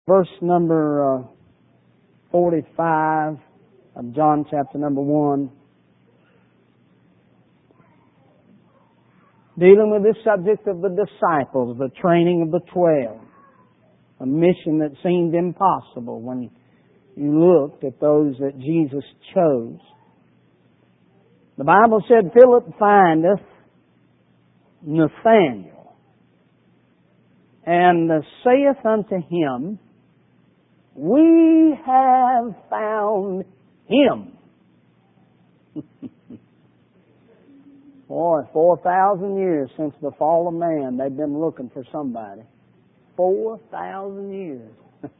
verse number 45 of John chapter number 1. Dealing with this subject of the disciples, the training of the 12. A mission that seemed impossible when you looked at those that Jesus chose. The Bible said, Philip findeth Nathanael, and saith unto him, We have found him. Boy, 4,000 years since the fall of man, they've been looking for somebody. 4,000 years.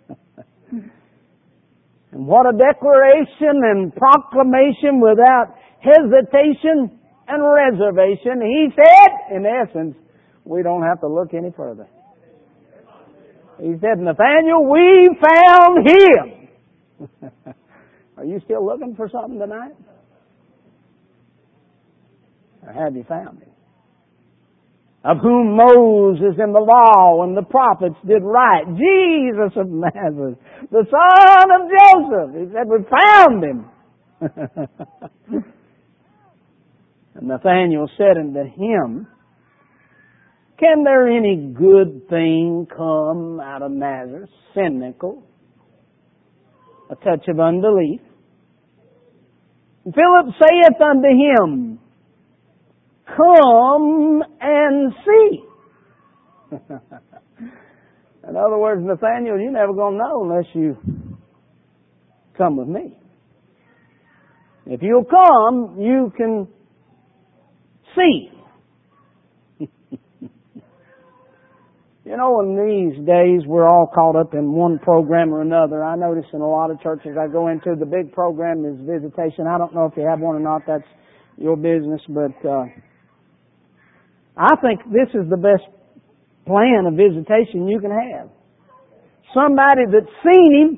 And what a declaration and proclamation without hesitation and reservation. He said, in essence, we don't have to look any further. He said, Nathanael, we found him. Are you still looking for something tonight? Or have you found him? Of whom Moses and the law and the prophets did write, Jesus of Nazareth, the son of Joseph. He said, we found him. And Nathanael said unto him, Can there any good thing come out of Nazareth? Cynical. A touch of unbelief. And Philip saith unto him, Come and see. In other words, Nathanael, you're never going to know unless you come with me. If you'll come, you can see. You know, in these days, we're all caught up in one program or another. I notice in a lot of churches I go into, the big program is visitation. I don't know if you have one or not. That's your business. But I think this is the best plan of visitation you can have. Somebody that's seen him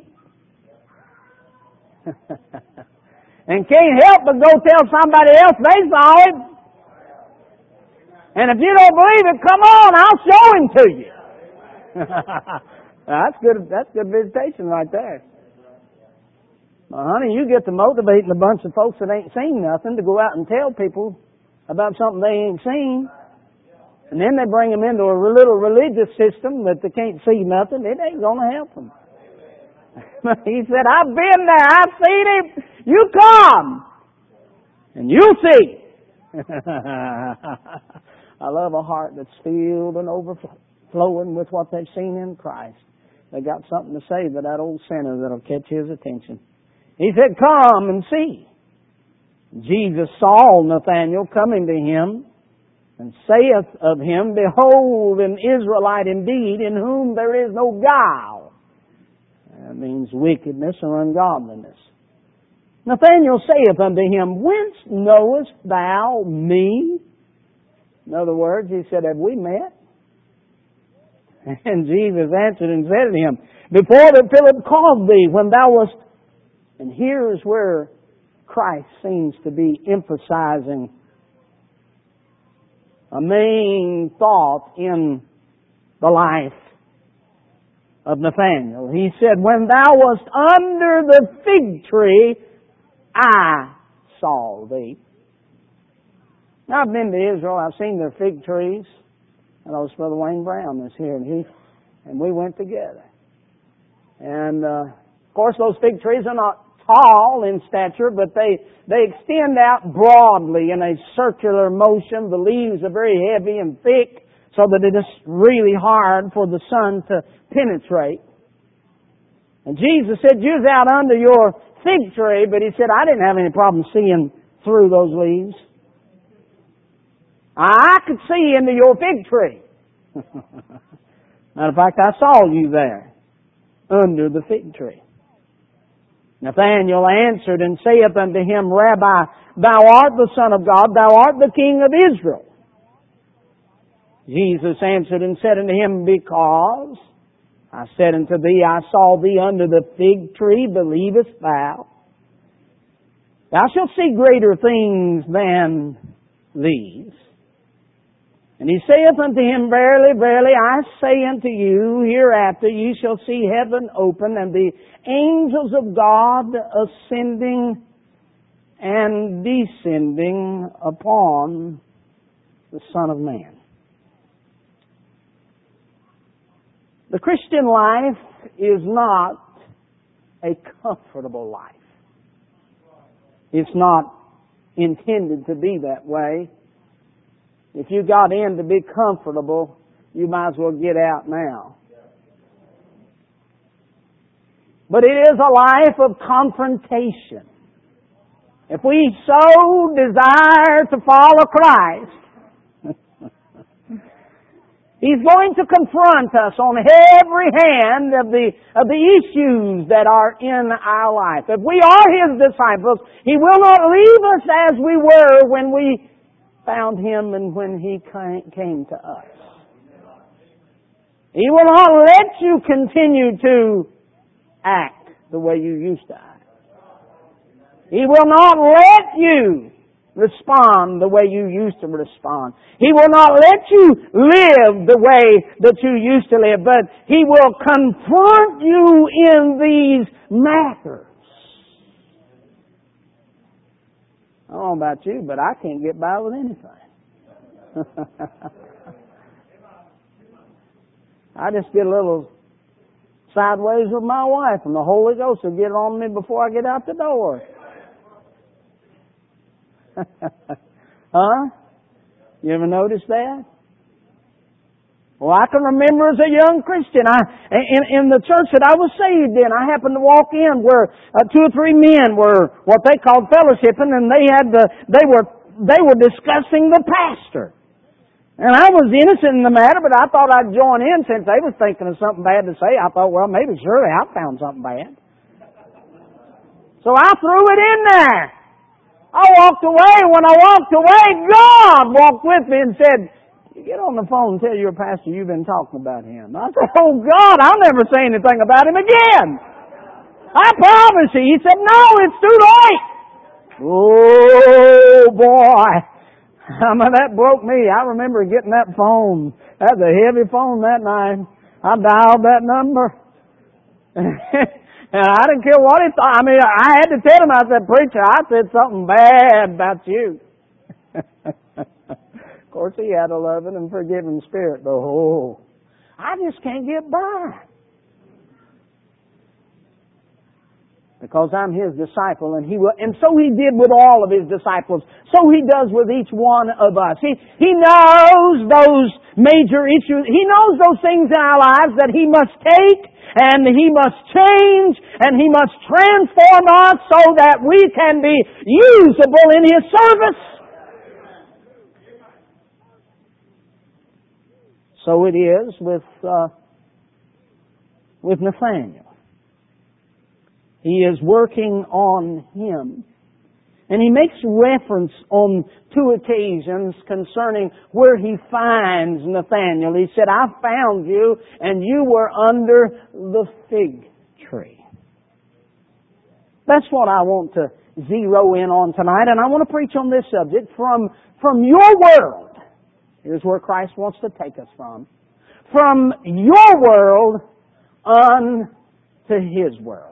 and can't help but go tell somebody else they saw him. And if you don't believe it, come on, I'll show him to you. That's good visitation right there. Well, honey, you get to motivating a bunch of folks that ain't seen nothing to go out and tell people about something they ain't seen. And then they bring them into a little religious system that they can't see nothing. It ain't going to help them. He said, I've been there. I've seen him. You come. And you'll see. I love a heart that's filled and overflowing with what they've seen in Christ. They got something to say to that old sinner that'll catch his attention. He said, Come and see. Jesus saw Nathanael coming to him, and saith of him, Behold, an Israelite indeed, in whom there is no guile. That means wickedness or ungodliness. Nathanael saith unto him, Whence knowest thou me? In other words, he said, Have we met? And Jesus answered and said to him, Before that Philip called thee, when thou wast... And here's where Christ seems to be emphasizing a main thought in the life of Nathanael. He said, When thou wast under the fig tree, I saw thee. Now, I've been to Israel. I've seen their fig trees. And also Brother Wayne Brown is here, and we went together. And of course, those fig trees are not tall in stature, but they extend out broadly in a circular motion. The leaves are very heavy and thick, so that it is really hard for the sun to penetrate. And Jesus said, You was out under your fig tree, but He said, I didn't have any problem seeing through those leaves. I could see into your fig tree. Matter of fact, I saw you there, under the fig tree. Nathanael answered and saith unto him, Rabbi, thou art the Son of God, thou art the King of Israel. Jesus answered and said unto him, Because I said unto thee, I saw thee under the fig tree, believest thou? Thou shalt see greater things than these. And he saith unto him, Verily, verily, I say unto you, hereafter ye shall see heaven open, and the angels of God ascending and descending upon the Son of Man. The Christian life is not a comfortable life. It's not intended to be that way. If you got in to be comfortable, you might as well get out now. But it is a life of confrontation. If we so desire to follow Christ, He's going to confront us on every hand of the issues that are in our life. If we are His disciples, He will not leave us as we were when we found Him and when He came to us. He will not let you continue to act the way you used to act. He will not let you respond the way you used to respond. He will not let you live the way that you used to live, but He will confront you in these matters. I don't know about you, but I can't get by with anything. I just get a little sideways with my wife, and the Holy Ghost will get on me before I get out the door. Huh? You ever notice that? Well, I can remember as a young Christian, in the church that I was saved in, I happened to walk in where 2 or 3 men were what they called fellowshipping, and they were discussing the pastor. And I was innocent in the matter, but I thought I'd join in since they was thinking of something bad to say. I thought, well, maybe surely I found something bad. So I threw it in there. I walked away. When I walked away, God walked with me and said, you get on the phone and tell your pastor you've been talking about him. I said, oh God, I'll never say anything about him again. I promise you. He said, no, it's too late. Oh boy. I mean, that broke me. I remember getting that phone. That was a heavy phone that night. I dialed that number. And I didn't care what he thought. I mean, I had to tell him, I said, preacher, I said something bad about you. Of course, he had a loving and forgiving spirit, but I just can't get by. Because I'm His disciple, and so He did with all of His disciples. So He does with each one of us. He knows those major issues. He knows those things in our lives that He must take, and He must change, and He must transform us so that we can be usable in His service. So it is with Nathanael. He is working on him. And he makes reference on 2 occasions concerning where he finds Nathanael. He said, I found you, and you were under the fig tree. That's what I want to zero in on tonight, and I want to preach on this subject from your world. Here's where Christ wants to take us from. From your world unto His world.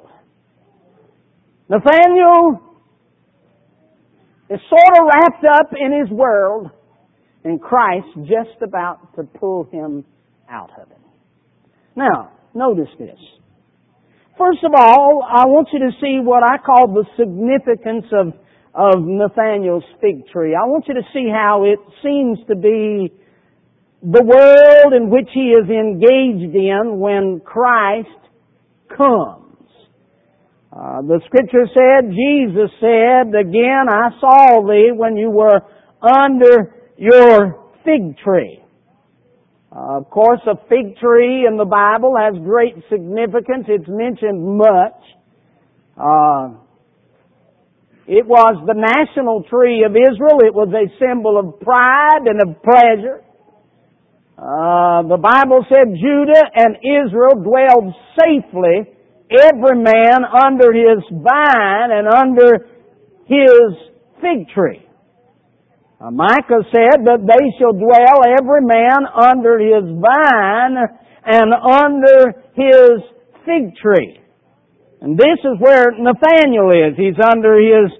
Nathanael is sort of wrapped up in his world, and Christ just about to pull him out of it. Now, notice this. First of all, I want you to see what I call the significance of Nathanael's fig tree. I want you to see how it seems to be the world in which he is engaged in when Christ comes. The Scripture said, Jesus said, again, I saw thee when you were under your fig tree. Of course, a fig tree in the Bible has great significance. It's mentioned much. It was the national tree of Israel. It was a symbol of pride and of pleasure. The Bible said Judah and Israel dwelled safely, every man under his vine and under his fig tree. Micah said that they shall dwell every man under his vine and under his fig tree. And this is where Nathanael is. He's under his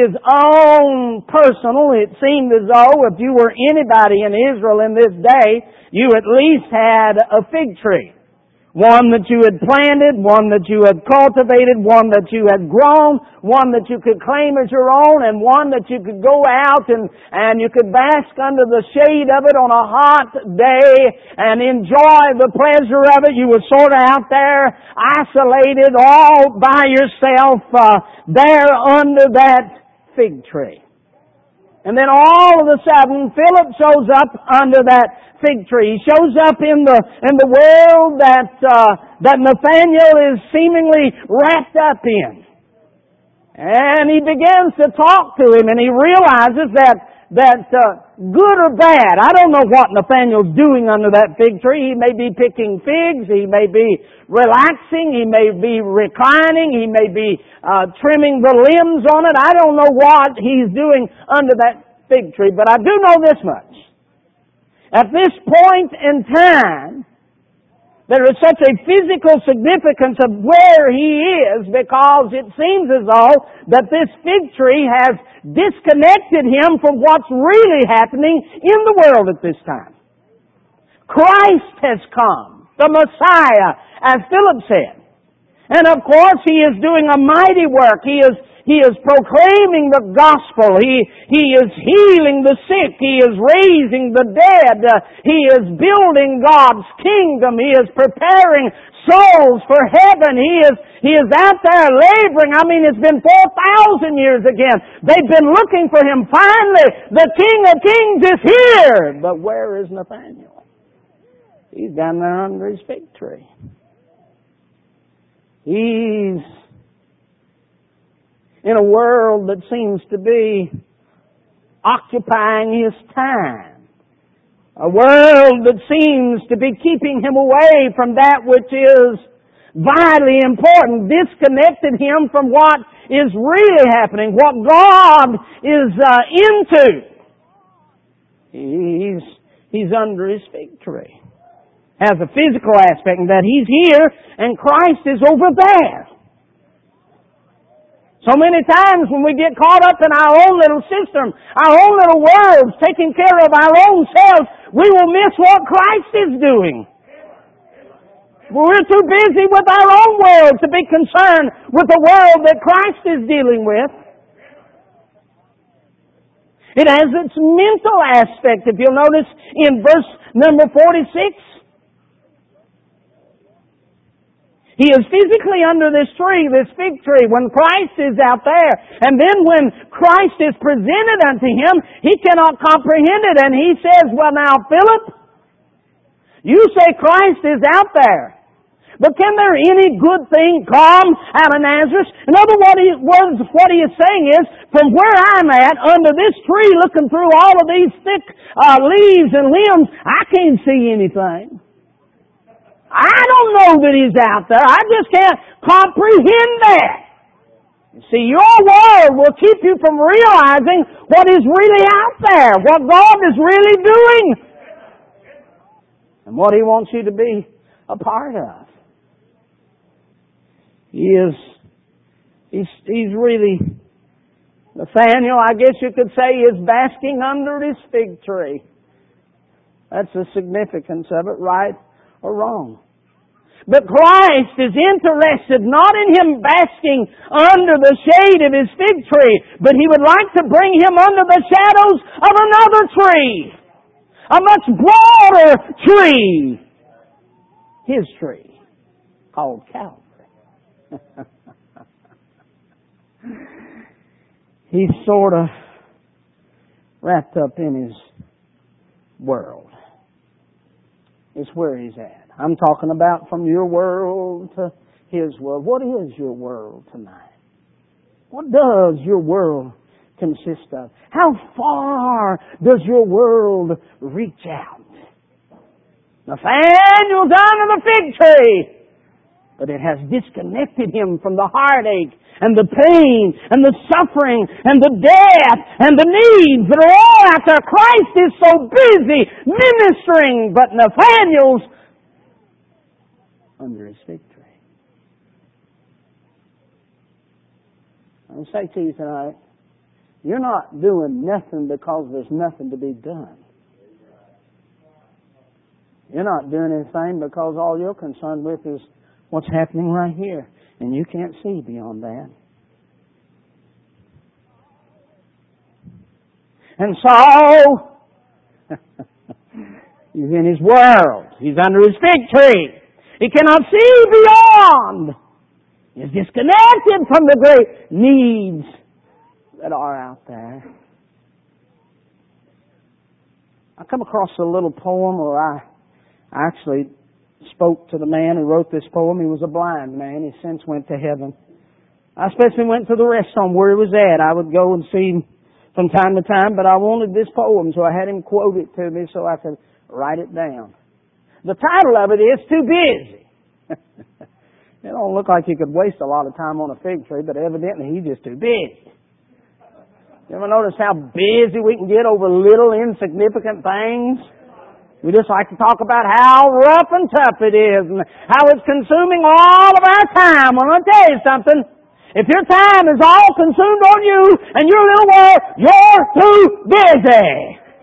own personal. It seemed as though if you were anybody in Israel in this day, you at least had a fig tree. One that you had planted, one that you had cultivated, one that you had grown, one that you could claim as your own, and one that you could go out and you could bask under the shade of it on a hot day and enjoy the pleasure of it. You were sort of out there, isolated, all by yourself, there under that fig tree. And then all of a sudden, Philip shows up under that fig tree. He shows up in the world that Nathanael is seemingly wrapped up in. And he begins to talk to him, and he realizes that good or bad, I don't know what Nathanael's doing under that fig tree. He may be picking figs, he may be relaxing, he may be reclining, he may be trimming the limbs on it. I don't know what he's doing under that fig tree, but I do know this much. At this point in time, there is such a physical significance of where he is because it seems as though that this fig tree has disconnected him from what's really happening in the world at this time. Christ has come, the Messiah, as Philip said. And of course, he is doing a mighty work. He is proclaiming the gospel. He is healing the sick. He is raising the dead. He is building God's kingdom. He is preparing souls for heaven. He is out there laboring. I mean, it's been 4,000 years again. They've been looking for Him. Finally, the King of Kings is here. But where is Nathanael? He's down there under his fig tree. He's in a world that seems to be occupying his time. A world that seems to be keeping him away from that which is vitally important, disconnected him from what is really happening, what God is into. He's under his fig tree. Has a physical aspect in that he's here and Christ is over there. So many times when we get caught up in our own little system, our own little worlds, taking care of our own selves, we will miss what Christ is doing. We're too busy with our own world to be concerned with the world that Christ is dealing with. It has its mental aspect. If you'll notice in verse number 46, he is physically under this tree, this fig tree, when Christ is out there. And then when Christ is presented unto him, he cannot comprehend it. And he says, well now, Philip, you say Christ is out there. But can there any good thing come out of Nazareth? In other words, what he is saying is, from where I'm at, under this tree, looking through all of these thick leaves and limbs, I can't see anything. I don't know that He's out there. I just can't comprehend that. You see, your world will keep you from realizing what is really out there, what God is really doing, and what He wants you to be a part of. He's really, Nathanael, I guess you could say, is basking under his fig tree. That's the significance of it, right or wrong. But Christ is interested not in him basking under the shade of his fig tree, but He would like to bring him under the shadows of another tree, a much broader tree, His tree, called Calvary. He's sort of wrapped up in his world. It's where he's at. I'm talking about from your world to His world. What is your world tonight? What does your world consist of? How far does your world reach out? Nathanael's under the fig tree. But it has disconnected him from the heartache and the pain and the suffering and the death and the needs that are all out there. Christ is so busy ministering, but Nathanael's under his fig tree. I'll say to you tonight, you're not doing nothing because there's nothing to be done. You're not doing anything because all you're concerned with is what's happening right here. And you can't see beyond that. And so, he's in his world. He's under his fig tree. He cannot see beyond. He's disconnected from the great needs that are out there. I come across a little poem where I actually spoke to the man who wrote this poem. He was a blind man. He since went to heaven. I especially went to the rest home where he was at. I would go and see him from time to time, but I wanted this poem, so I had him quote it to me so I could write it down. The title of it is Too Busy. It don't look like he could waste a lot of time on a fig tree, but evidently he's just too busy. You ever notice how busy we can get over little insignificant things? We just like to talk about how rough and tough it is and how it's consuming all of our time. I'm going to tell you something. If your time is all consumed on you and your little world, you're too busy.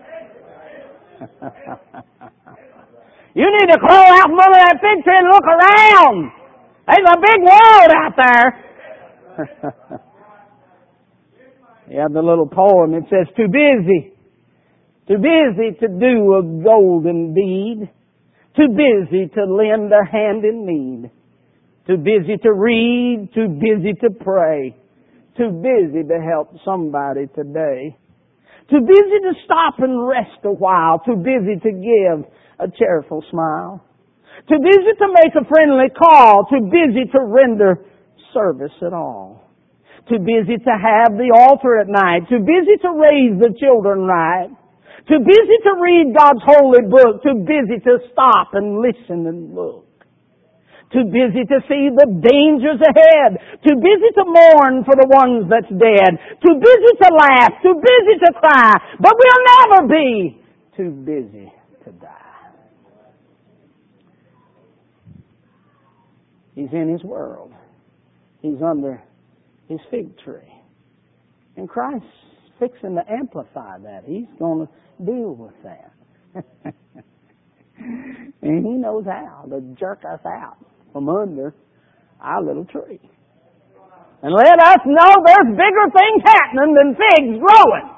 You need to crawl out from under that fig tree and look around. There's a big world out there. You have the little poem. It says, too busy to do a golden deed. Too busy to lend a hand in need. Too busy to read. Too busy to pray. Too busy to help somebody today. Too busy to stop and rest a while. Too busy to give a cheerful smile. Too busy to make a friendly call. Too busy to render service at all. Too busy to have the altar at night. Too busy to raise the children right. Too busy to read God's holy book. Too busy to stop and listen and look. Too busy to see the dangers ahead. Too busy to mourn for the ones that's dead. Too busy to laugh. Too busy to cry. But we'll never be too busy to die. He's in his world. He's under his fig tree. And Christ's fixing to amplify that. He's going to deal with that. And he knows how to jerk us out from under our little tree. And let us know there's bigger things happening than figs growing.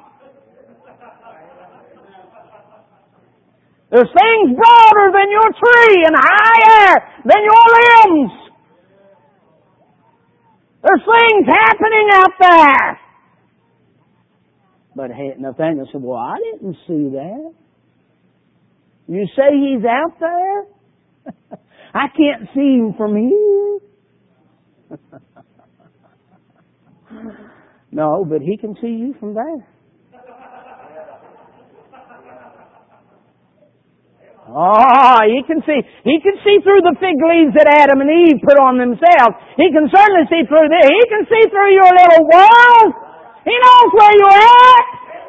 There's things broader than your tree and higher than your limbs. There's things happening out there. But Nathanael said, well, I didn't see that. You say he's out there? I can't see him from here. No, but he can see you from there. Oh, he can see through the fig leaves that Adam and Eve put on themselves. He can certainly see through this. He can see through your little world. He knows where you're at.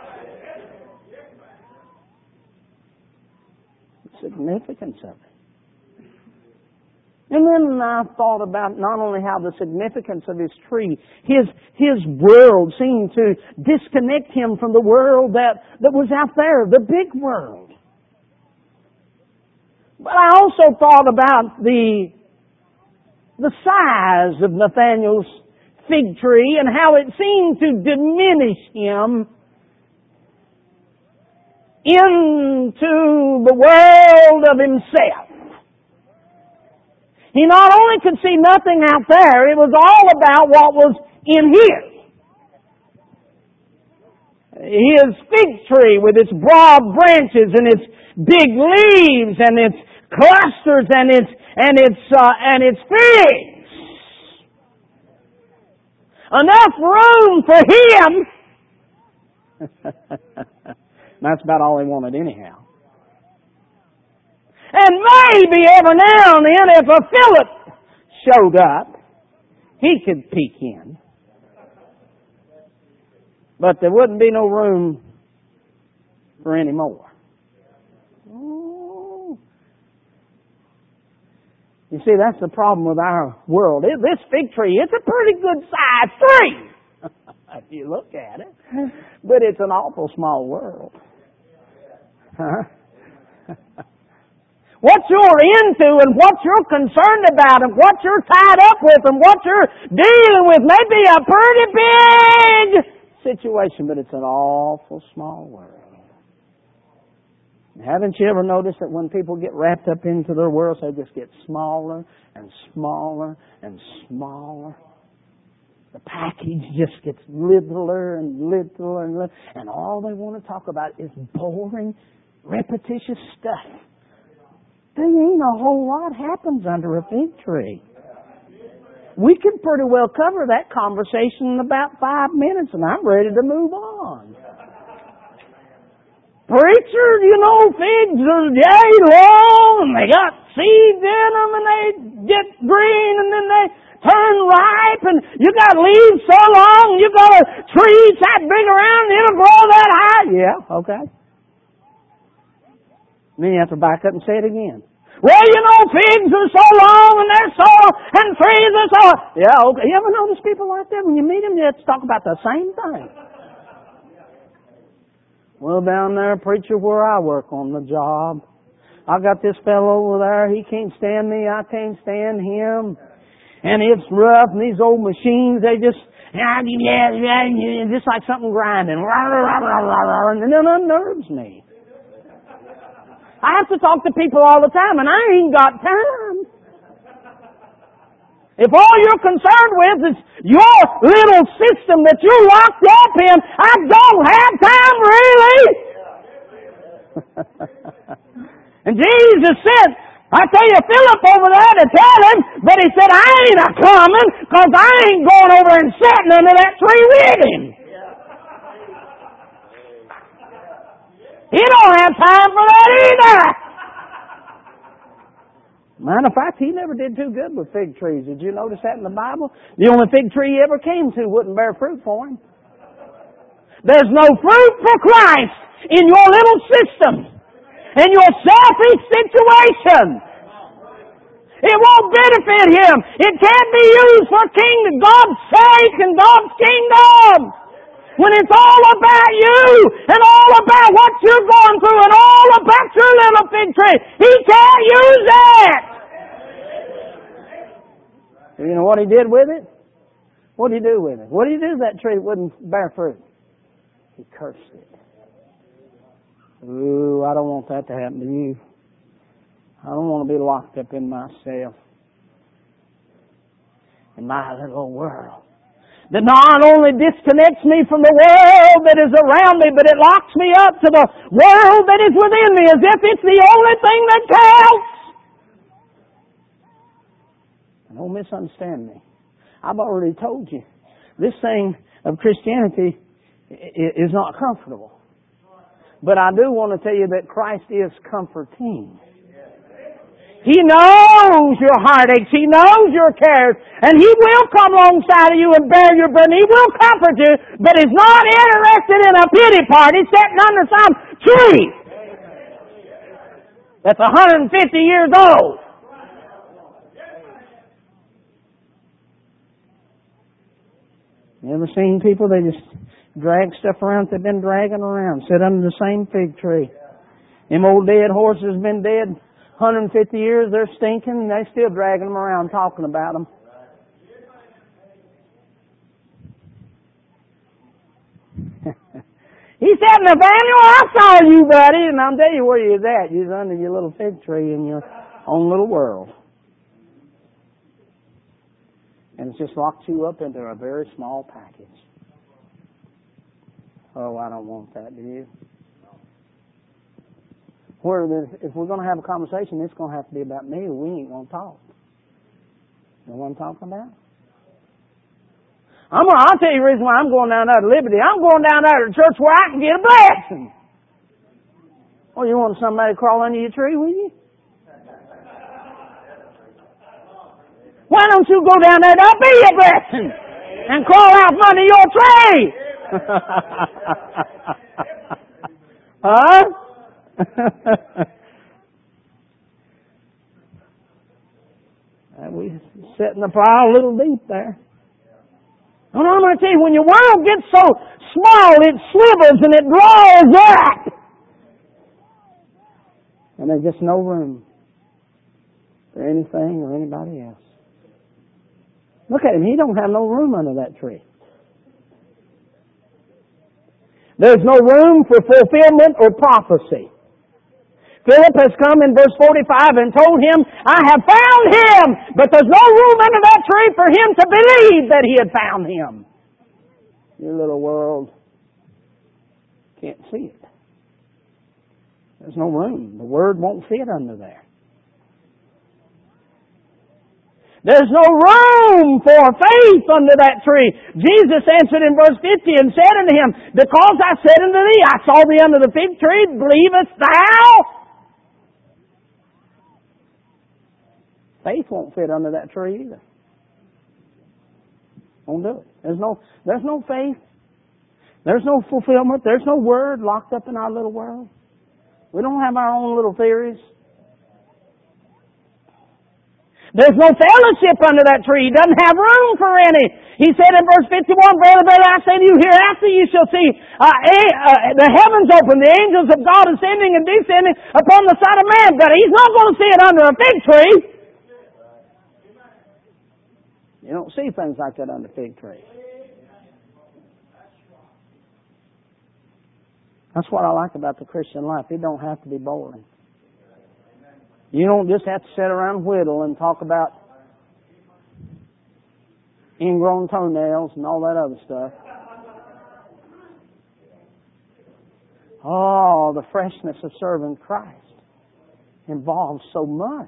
The significance of it. And then I thought about not only how the significance of his tree, his world seemed to disconnect him from the world that was out there, the big world. But I also thought about the size of Nathanael's fig tree and how it seemed to diminish him into the world of himself. He not only could see nothing out there, it was all about what was in here. His fig tree with its broad branches and its big leaves and its clusters and its figs. Enough room for him. That's about all he wanted anyhow. And maybe every now and then if a fillet showed up, he could peek in. But there wouldn't be no room for any more. You see, that's the problem with our world. This fig tree, it's a pretty good sized tree, if you look at it. But it's an awful small world. Huh? What you're into and what you're concerned about and what you're tied up with and what you're dealing with may be a pretty big situation, but it's an awful small world. Haven't you ever noticed that when people get wrapped up into their worlds, they just get smaller and smaller and smaller? The package just gets littler and littler and littler, and all they want to talk about is boring, repetitious stuff. There ain't a whole lot happens under a fig tree. We can pretty well cover that conversation in about 5 minutes, and I'm ready to move on. Preacher, you know, figs are yay long, and they got seeds in them, and they get green, and then they turn ripe, and you got leaves so long, you got a tree that big around, and it'll grow that high. Yeah, okay. And then you have to back up and say it again. Well, you know, figs are so long, and they're so, and trees are so. Yeah, okay. You ever notice people like that? When you meet them, they have to talk about the same thing. Well, down there, preacher, where I work on the job, I got this fellow over there. He can't stand me. I can't stand him. And it's rough. And these old machines, they just like something grinding. And it unnerves me. I have to talk to people all the time, and I ain't got time. If all you're concerned with is your little system that you're locked up in, I don't have time, really. And Jesus said, I tell you, Philip over there to tell him, but he said, I ain't a-coming because I ain't going over and sitting under that tree with him. He don't have time for that either. Matter of fact, he never did too good with fig trees. Did you notice that in the Bible? The only fig tree he ever came to wouldn't bear fruit for him. There's no fruit for Christ in your little system, in your selfish situation. It won't benefit him. It can't be used for God's sake and God's kingdom. When it's all about you and all about what you're going through and all about your little fig tree, he can't use it. You know what he did with it? What did he do with it? What did he do to that tree that wouldn't bear fruit? He cursed it. Ooh, I don't want that to happen to you. I don't want to be locked up in myself, in my little world, that not only disconnects me from the world that is around me, but it locks me up to the world that is within me as if it's the only thing that counts. And don't misunderstand me. I've already told you, this thing of Christianity is not comfortable. But I do want to tell you that Christ is comforting. He knows your heartaches. He knows your cares. And He will come alongside of you and bear your burden. He will comfort you. But He's not interested in a pity party sitting under some tree that's 150 years old. You ever seen people, they just drag stuff around that they've been dragging around, sit under the same fig tree. Them old dead horses have been dead 150 years, they're stinking, and they're still dragging them around talking about them. He said, Nathaniel, I saw you, buddy, and I'll tell you where you're at. You're under your little fig tree in your own little world. And it's just locked you up into a very small package. Oh, I don't want that, do you? If we're going to have a conversation, it's going to have to be about me, or we ain't going to talk. You know what I'm talking about? I'll tell you the reason why I'm going down there to Liberty. I'm going down there to church where I can get a blessing. Oh, you want somebody to crawl under your tree with you? Why don't you go down there? That'll be your blessing. And crawl out from under your tree. Huh? We setting the pile a little deep there. And I'm going to tell you, when your world gets so small, it swivels and it draws up. And there's just no room for anything or anybody else. Look at him. He don't have no room under that tree. There's no room for fulfillment or prophecy. Philip has come in verse 45 and told him, I have found him, but there's no room under that tree for him to believe that he had found him. Your little world can't see it. There's no room. The Word won't fit under there. There's no room for faith under that tree. Jesus answered in verse 50 and said unto him, Because I said unto thee, I saw thee under the fig tree, believest thou? Faith won't fit under that tree either. Won't do it. There's no faith. There's no fulfillment. There's no Word locked up in our little world. We don't have our own little theories. There's no fellowship under that tree. He doesn't have room for any. He said in verse 51, Brother, I say to you, hereafter you shall see the heavens open, the angels of God ascending and descending upon the Son of Man. But he's not going to see it under a fig tree. You don't see things like that under fig trees. That's what I like about the Christian life. It don't have to be boring. You don't just have to sit around and whittle and talk about ingrown toenails and all that other stuff. Oh, the freshness of serving Christ involves so much.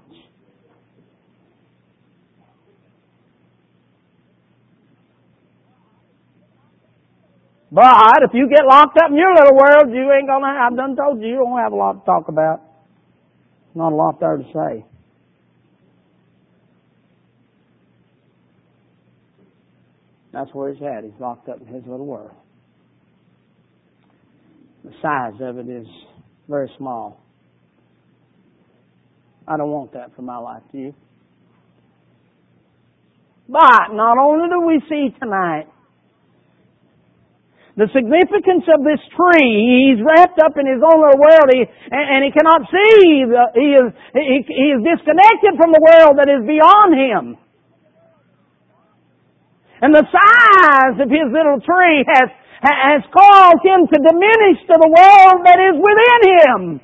But if you get locked up in your little world, you ain't gonna. I've done told you, you don't have a lot to talk about. Not a lot there to say. That's where he's at. He's locked up in his little world. The size of it is very small. I don't want that for my life, do you? But not only do we see tonight the significance of this tree, he's wrapped up in his own little world, and he cannot see. He is disconnected from the world that is beyond him. And the size of his little tree has caused him to diminish to the world that is within him.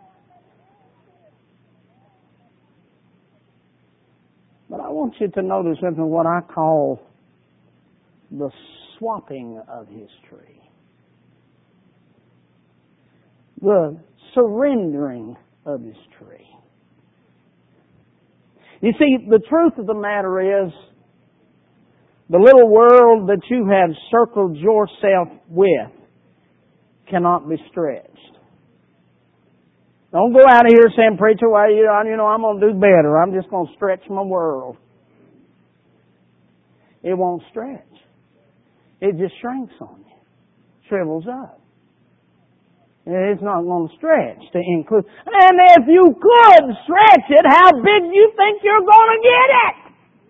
But I want you to notice something what I call the swapping of his tree. The surrendering of his tree. You see, the truth of the matter is, the little world that you have circled yourself with cannot be stretched. Don't go out of here saying, Preacher, well, I'm going to do better. I'm just going to stretch my world. It won't stretch. It just shrinks on you. Shrivels up. It's not going to stretch to include. And if you could stretch it, how big do you think you're going to get it?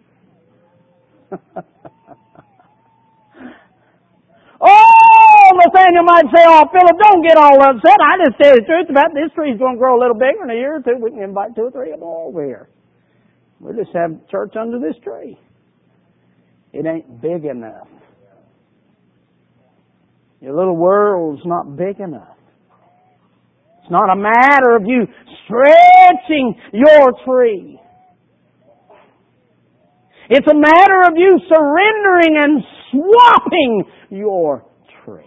Oh, Nathaniel might say, oh, Philip, don't get all upset. I just tell you the truth about this tree's going to grow a little bigger in a year or two. We can invite 2 or 3 of them over here. We'll just have church under this tree. It ain't big enough. Your little world's not big enough. It's not a matter of you stretching your tree. It's a matter of you surrendering and swapping your tree.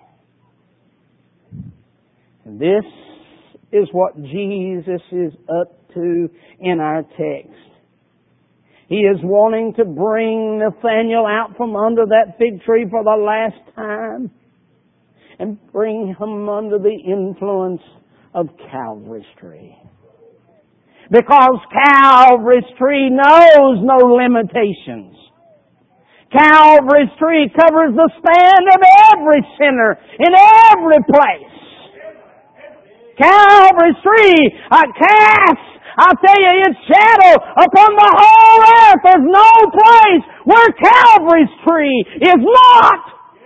And this is what Jesus is up to in our text. He is wanting to bring Nathanael out from under that fig tree for the last time and bring him under the influence of Calvary's tree. Because Calvary's tree knows no limitations. Calvary's tree covers the span of every sinner in every place. Calvary's tree casts, I'll tell you, its shadow upon the whole earth. There's no place where Calvary's tree is not.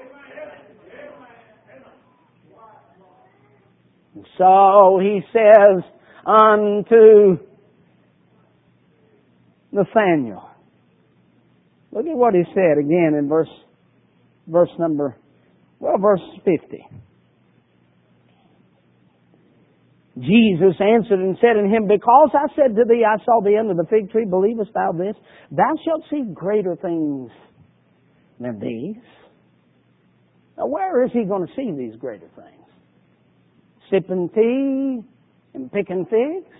So he says unto Nathanael. Look at what he said again in verse 50. Jesus answered and said unto him, Because I said to thee, I saw thee under the fig tree, believest thou this? Thou shalt see greater things than these. Now where is he going to see these greater things? Sipping tea and picking figs?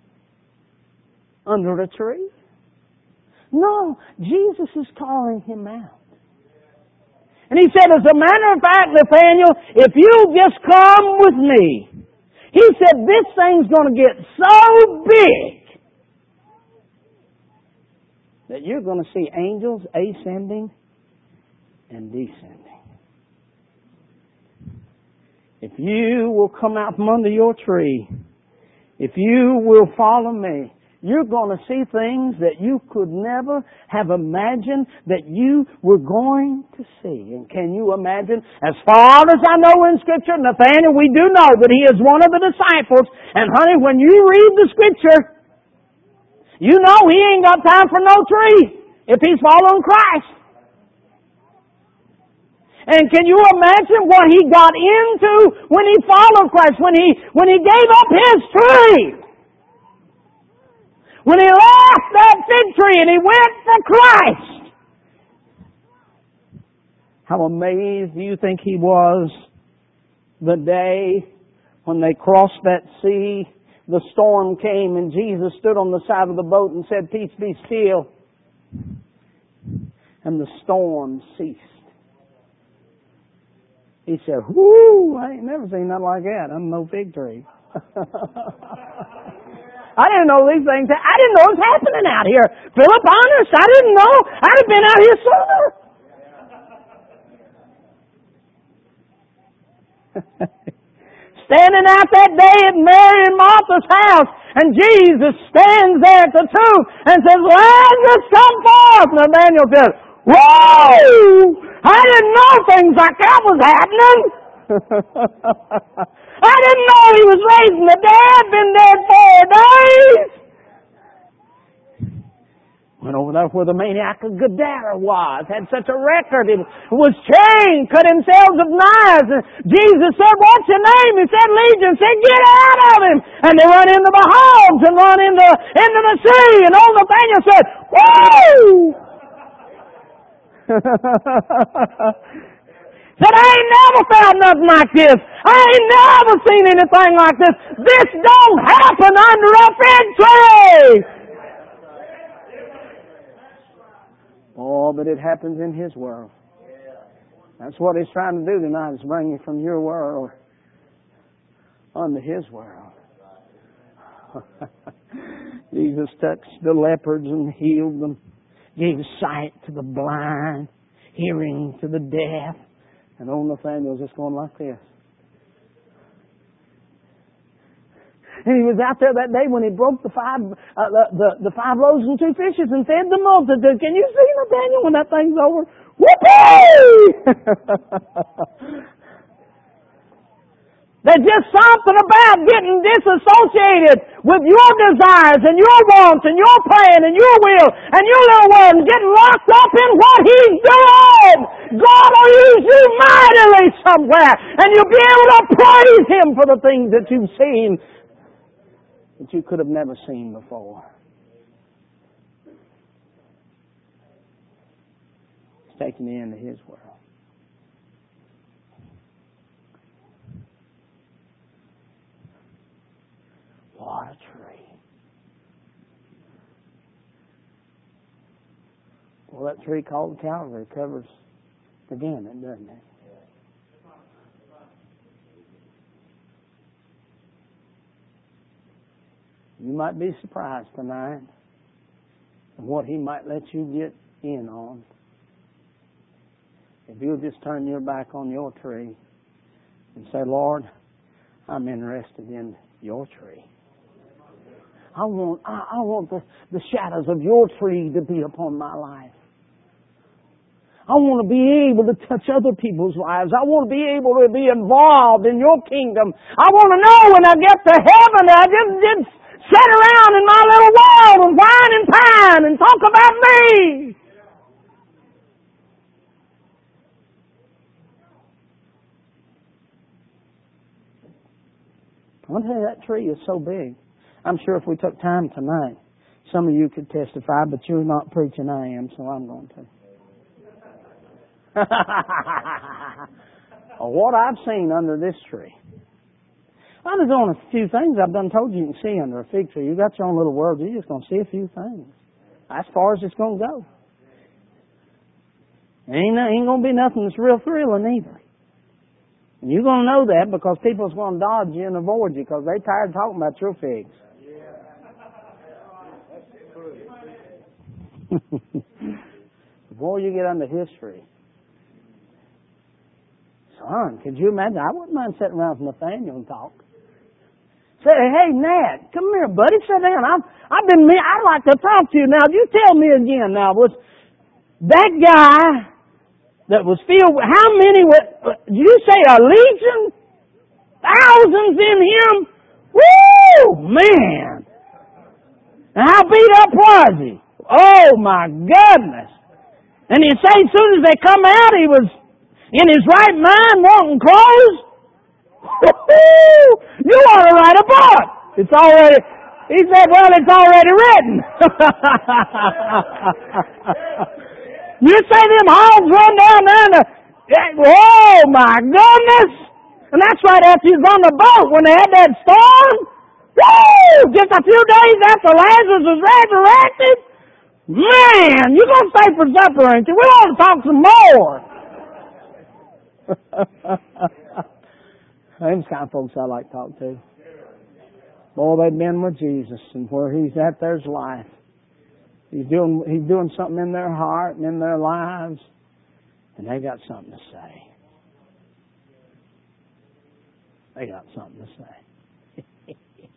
Under a tree? No, Jesus is calling him out. And he said, as a matter of fact, Nathanael, if you just come with me, he said, this thing's going to get so big that you're going to see angels ascending and descending. If you will come out from under your tree, if you will follow me, you're going to see things that you could never have imagined that you were going to see. And can you imagine? As far as I know in Scripture, Nathanael, we do know that he is one of the disciples. And honey, when you read the Scripture, you know he ain't got time for no tree if he's following Christ. And can you imagine what he got into when he followed Christ, when he gave up his tree? When he left that fig tree and he went for Christ. How amazed do you think he was the day when they crossed that sea, the storm came and Jesus stood on the side of the boat and said, Peace be still. And the storm ceased. He said, Whoo, I ain't never seen nothing like that. I'm no fig tree. I didn't know these things. I didn't know it was happening out here. Philip, honest, I didn't know. I'd have been out here sooner. Standing out that day at Mary and Martha's house, and Jesus stands there at the tomb and says, Lazarus, come forth. And Nathanael says, Whoa! I didn't know things like that was happening. I didn't know he was raising the dead, been dead 4 days. Went over there where the maniac of Gadara was, had such a record. He was chained, cut himself with knives. And Jesus said, What's your name? He said, Legion. He said, Get out of him. And they run into the hogs and run into the sea. And old Nathanael said, Whoa! Said, I ain't never found nothing like this. I ain't never seen anything like this. This don't happen under a fig tree. Oh, but it happens in His world. That's what He's trying to do tonight, is bring you from your world unto His world. Jesus touched the lepers and healed them, gave sight to the blind, hearing to the deaf. And old Nathanael's just going like this. And he was out there that day when he broke the five loaves and 2 fishes and fed the multitude. Can you see Nathanael when that thing's over? Whoopee! There's just something about getting disassociated with your desires and your wants and your plan and your will and your little world and getting locked up in what He's doing. God will use you mightily somewhere, and you'll be able to praise Him for the things that you've seen that you could have never seen before. He's taking you into His world. What a tree. Well, that tree called Calvary covers the gamut, doesn't it? You might be surprised tonight of what He might let you get in on. If you'll just turn your back on your tree and say, Lord, I'm interested in your tree. I want the shadows of your tree to be upon my life. I want to be able to touch other people's lives. I want to be able to be involved in your kingdom. I want to know when I get to heaven that I didn't sit around in my little world and whine and pine and talk about me. I'll tell you, that tree is so big. I'm sure if we took time tonight, some of you could testify, but you're not preaching, I am, so I'm going to. What I've seen under this tree. I'm just on a few things I've done told you can see under a fig tree. You got your own little world. You're just going to see a few things. As far as it's going to go. Ain't going to be nothing that's real thrilling either. And you're going to know that because people's going to dodge you and avoid you because they're tired of talking about your figs. Before you get under history. Son, could you imagine? I wouldn't mind sitting around with Nathaniel and talk. Say, hey, Nat, come here, buddy. Sit down. I'd like to talk to you. Now, you tell me again. Now, was that guy that was filled with, how many, did you say a legion? Thousands in him? Woo, man. Now, how beat up was he? Oh, my goodness. And you say as soon as they come out, he was in his right mind wanting clothes? You ought to write a book. It's already, he said, well, it's already written. You say them hogs run down there oh my goodness. And that's right after he was on the boat when they had that storm. Woo! Just a few days after Lazarus was resurrected. Man, you're going to stay for supper, ain't you? We want to talk some more. Them's kind of folks I like to talk to. Boy, they've been with Jesus, and where He's at, there's life. He's doing something in their heart and in their lives, and they got something to say. They got something to say.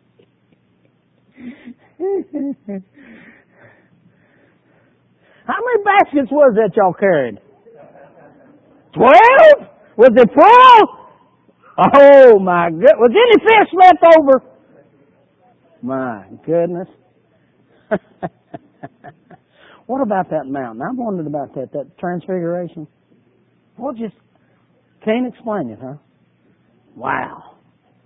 How many baskets was that y'all carried? 12? Was it full? Oh my goodness. Was any fish left over? My goodness. What about that mountain? I wondered about that transfiguration. Well, just can't explain it, huh? Wow.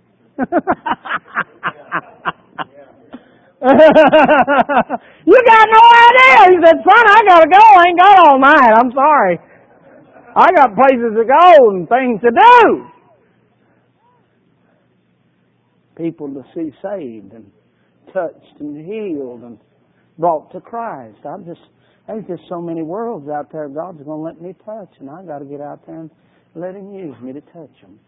You got no idea. He said, son, I gotta go. I ain't got all night. I'm sorry. I got places to go and things to do. People to see saved and touched and healed and brought to Christ. There's just so many worlds out there God's going to let me touch, and I got to get out there and let Him use me to touch them.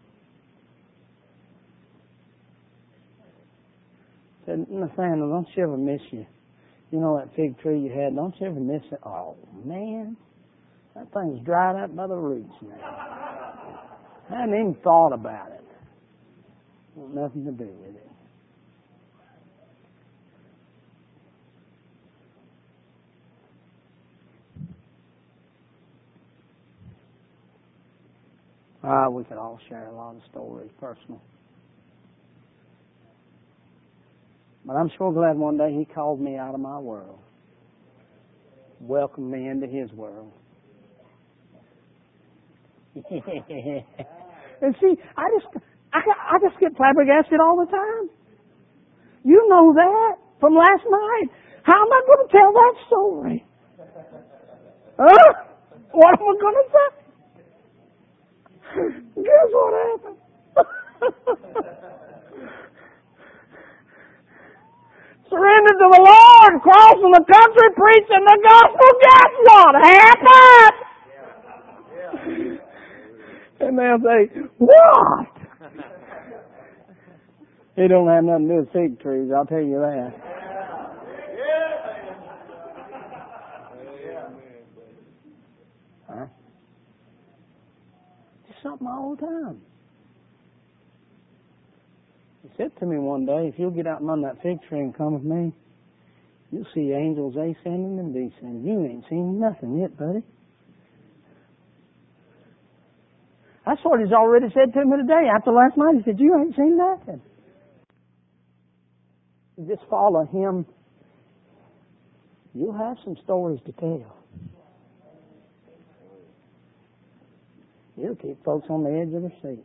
Said, Nathaniel, don't you ever miss you? You know that fig tree you had, don't you ever miss it? Oh, man, that thing's dried up by the roots now. I hadn't even thought about it. Nothing to do with it. We could all share a lot of stories, personal. But I'm sure glad one day He called me out of my world, welcomed me into His world. And see, I just get flabbergasted all the time. You know that from last night. How am I going to tell that story? Huh? What am I going to say? Guess what happened? Surrendered to the Lord, crossing the country, preaching the gospel. Guess what happened? And they'll say, what? He don't have nothing to do with fig trees, I'll tell you that. Huh? Just something all the time. He said to me one day, if you'll get out from under that fig tree and come with me, you'll see angels ascending and descending. You ain't seen nothing yet, buddy. That's what he's already said to me today. After last night, he said, you ain't seen nothing. You just follow him. You'll have some stories to tell. You'll keep folks on the edge of their seat.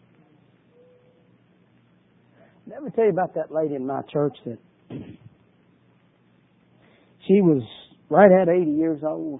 Let me tell you about that lady in my church that she was right at 80 years old.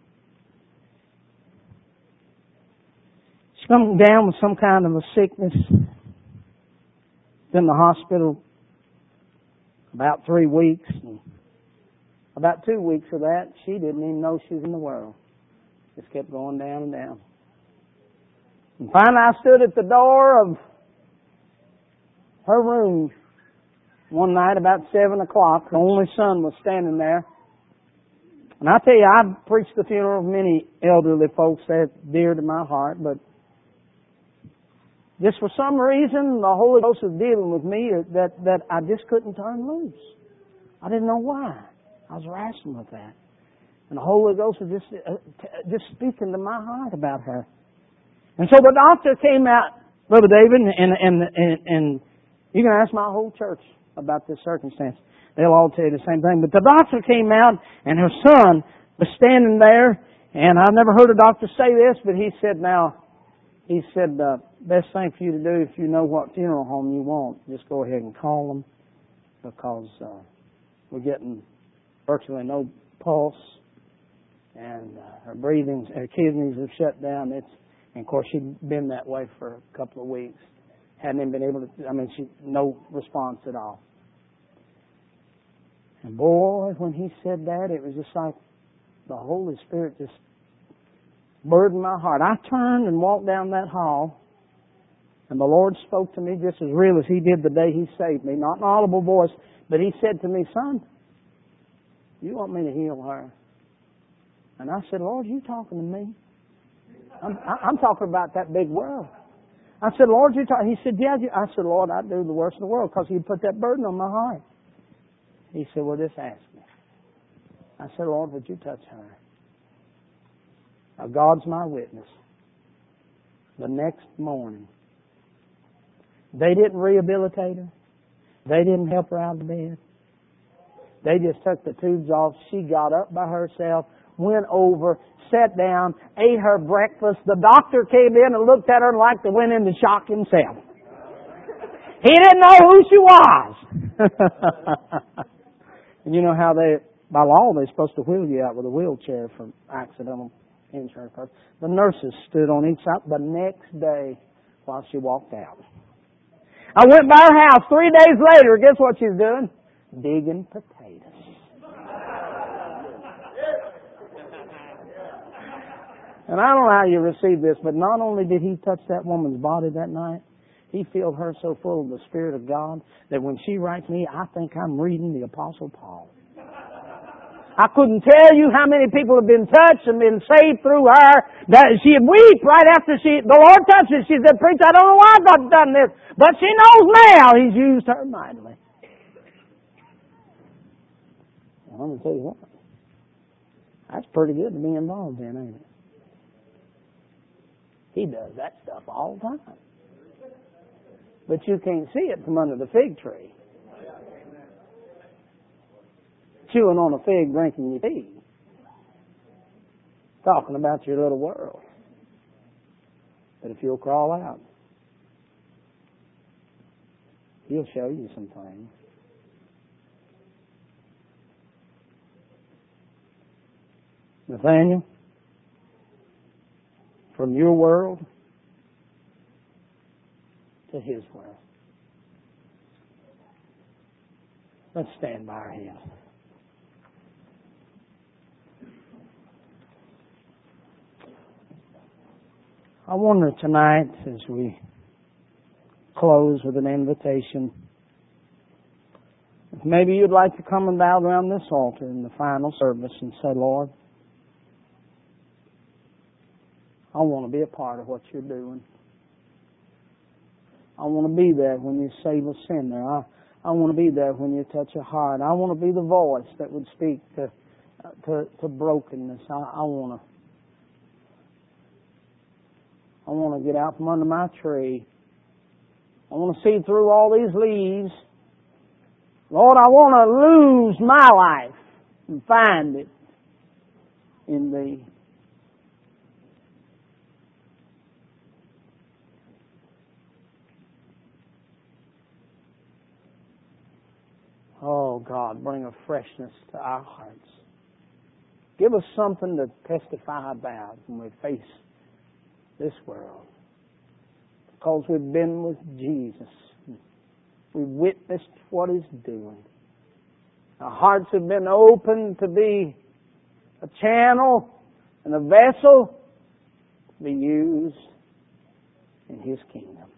She come down with some kind of a sickness. In the hospital about 3 weeks. And about 2 weeks of that, she didn't even know she was in the world. Just kept going down and down. And finally I stood at the door of her room one night about 7 o'clock. Her only son was standing there. And I tell you, I've preached the funeral of many elderly folks that's dear to my heart, but just for some reason, the Holy Ghost was dealing with me that I just couldn't turn loose. I didn't know why. I was wrestling with that. And the Holy Ghost was just speaking to my heart about her. And so the doctor came out, Brother David, and you can ask my whole church about this circumstance. They'll all tell you the same thing. But the doctor came out, and her son was standing there, and I've never heard a doctor say this, but he said, best thing for you to do if you know what funeral home you want, just go ahead and call them, because we're getting virtually no pulse, and her breathing, her kidneys have shut down. And of course, she'd been that way for a couple of weeks. Hadn't even been able to, no response at all. And boy, when he said that, it was just like the Holy Spirit just burdened my heart. I turned and walked down that hall, and the Lord spoke to me just as real as He did the day He saved me. Not an audible voice, but He said to me, son, you want me to heal her? And I said, Lord, you talking to me? I'm talking about that big world. I said, Lord, you talking? He said, yeah. I said, Lord, I'd do the worst in the world because He put that burden on my heart. He said, well, just ask me. I said, Lord, would you touch her? Now, God's my witness. The next morning, they didn't rehabilitate her. They didn't help her out of bed. They just took the tubes off. She got up by herself, went over, sat down, ate her breakfast. The doctor came in and looked at her and like to went into shock himself. He didn't know who she was. And you know how by law, they're supposed to wheel you out with a wheelchair for accidental injury. The nurses stood on each side the next day while she walked out. I went by her house 3 days later. Guess what she's doing? Digging potatoes. And I don't know how you receive this, but not only did He touch that woman's body that night, He filled her so full of the Spirit of God that when she writes me, I think I'm reading the Apostle Paul. I couldn't tell you how many people have been touched and been saved through her. That she'd weep right after the Lord touched her. She said, preacher, I don't know why God's done this, but she knows now He's used her mightily. Well, I'm going to tell you what. That's pretty good to be involved in, ain't it? He does that stuff all the time. But you can't see it from under the fig tree. Chewing on a fig, drinking your tea. Talking about your little world. But if you'll crawl out, He'll show you some things. Nathaniel, from your world to His world. Let's stand by our heads. I wonder tonight, as we close with an invitation, Maybe you'd like to come and bow around this altar in the final service and say, Lord, I want to be a part of what you're doing. I want to be there when you save a sinner. I want to be there when you touch a heart. I want to be the voice that would speak to brokenness. I want to get out from under my tree. I want to see through all these leaves. Lord, I want to lose my life and find it in Thee. Oh, God, bring a freshness to our hearts. Give us something to testify about when we face this world. Because we've been with Jesus. We've witnessed what He's doing. Our hearts have been open to be a channel and a vessel to be used in His kingdom.